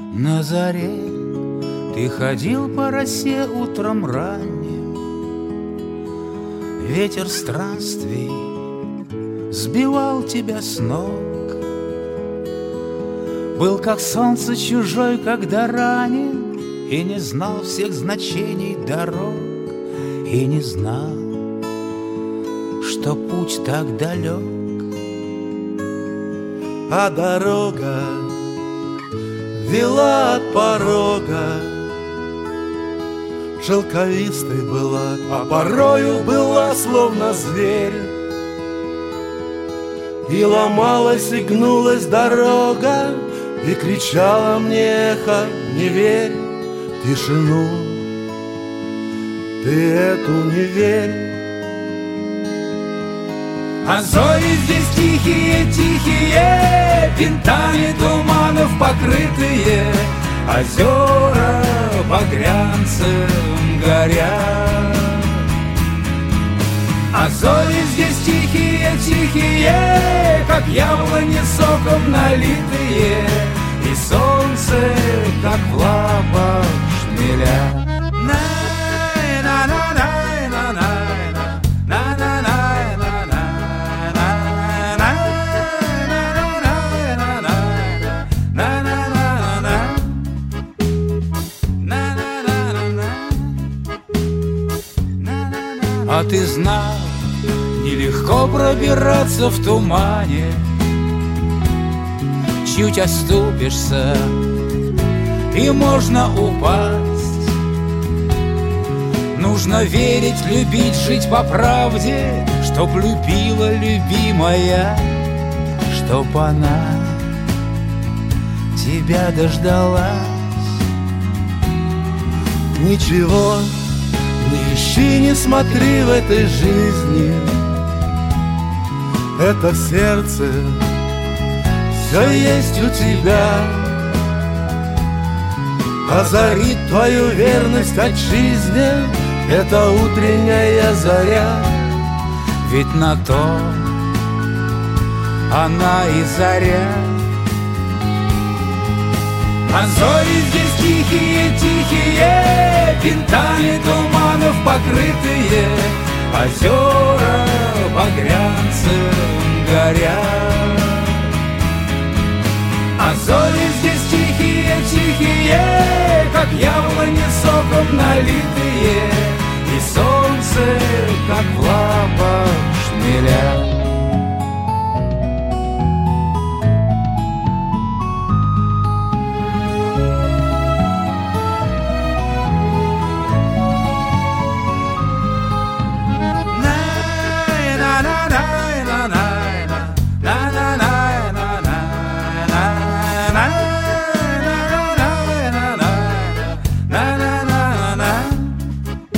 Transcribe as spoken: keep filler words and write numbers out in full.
На заре ты ходил по росе утром ранним, ветер странствий сбивал тебя с ног. Был как солнце чужой, когда ранен, и не знал всех значений дорог, и не знал, что путь так далек. А дорога вела от порога, шелковистой была, а порою была словно зверь. И ломалась, и гнулась дорога, и кричала мне эхо: не верь тишину, ты эту не верь. А зори здесь тихие, тихие, винтами туманов покрытые, озера багрянцем горят. А зори здесь тихие, тихие, как яблони соком налитые, и солнце, как в лапах шмеля. А ты знал, нелегко пробираться в тумане. Чуть оступишься, и можно упасть. Нужно верить, любить, жить по правде, чтоб любила любимая, чтоб она тебя дождалась. Ничего не ищи, не смотри в этой жизни, это в сердце все есть у тебя. Озарит твою верность отчизне эта утренняя заря. Ведь на то она и заря. А зори здесь тихие, тихие, винтами туманов покрытые, озера багрянцем горят. А зори здесь тихие, тихие, как яблони соком налитые, и солнце, как в лапах шмеля.